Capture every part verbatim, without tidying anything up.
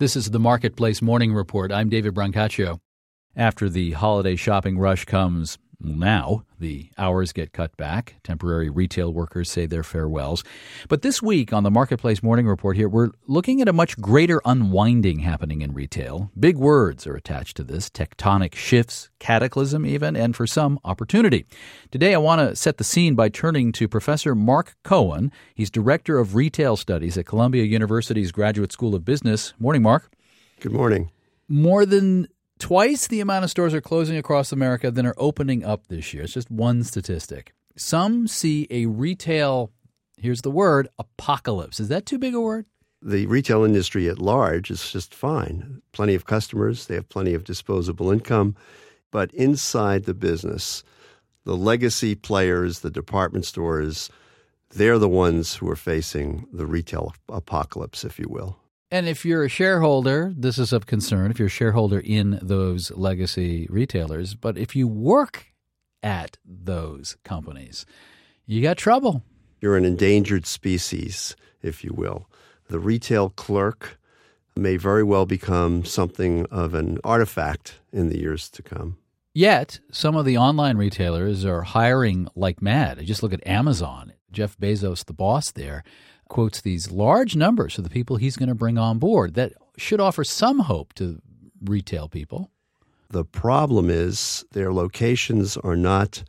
This is the Marketplace Morning Report. I'm David Brancaccio. After the holiday shopping rush comes now, the hours get cut back. Temporary retail workers say their farewells. But this week on the Marketplace Morning Report here, we're looking at a much greater unwinding happening in retail. Big words are attached to this: tectonic shifts, cataclysm even, and for some, opportunity. Today I want to set the scene by turning to Professor Mark Cohen. He's Director of Retail Studies at Columbia University's Graduate School of Business. Morning, Mark. Good morning. More than twice the amount of stores are closing across America than are opening up this year. It's just one statistic. Some see a retail, here's the word, apocalypse. Is that too big a word? The retail industry at large is just fine. Plenty of customers. They have plenty of disposable income. But inside the business, the legacy players, the department stores, they're the ones who are facing the retail apocalypse, if you will. And if you're a shareholder, this is of concern, if you're a shareholder in those legacy retailers. But if you work at those companies, you got trouble. You're an endangered species, if you will. The retail clerk may very well become something of an artifact in the years to come. Yet, some of the online retailers are hiring like mad. Just look at Amazon. Jeff Bezos, the boss there, quotes these large numbers of the people he's going to bring on board. That should offer some hope to retail people. The problem is their locations are not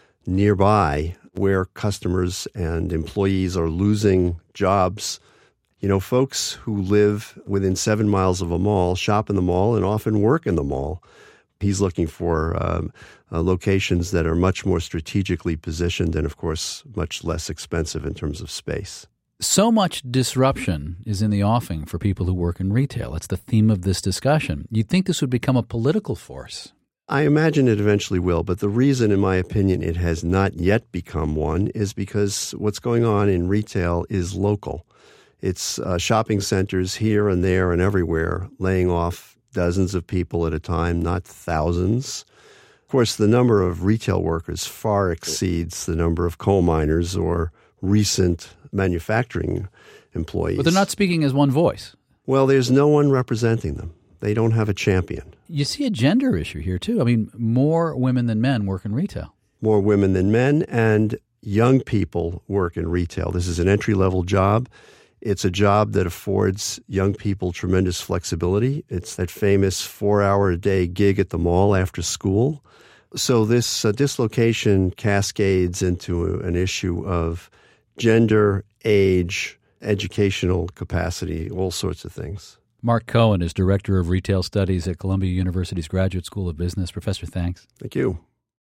nearby where customers and employees are losing jobs. You know, folks who live within seven miles of a mall shop in the mall and often work in the mall. He's looking for um, uh, locations that are much more strategically positioned and, of course, much less expensive in terms of space. So much disruption is in the offing for people who work in retail. It's the theme of this discussion. You'd think this would become a political force. I imagine it eventually will, but the reason, in my opinion, it has not yet become one is because what's going on in retail is local. It's uh, shopping centers here and there and everywhere laying off dozens of people at a time, not thousands. Of course, the number of retail workers far exceeds the number of coal miners or recent manufacturing employees. But they're not speaking as one voice. Well, there's no one representing them. They don't have a champion. You see a gender issue here, too. I mean, more women than men work in retail. More women than men, and young people work in retail. This is an entry-level job. It's a job that affords young people tremendous flexibility. It's that famous four-hour-a-day gig at the mall after school. So this uh, dislocation cascades into an issue of gender, age, educational capacity, all sorts of things. Mark Cohen is Director of Retail Studies at Columbia University's Graduate School of Business. Professor, thanks. Thank you.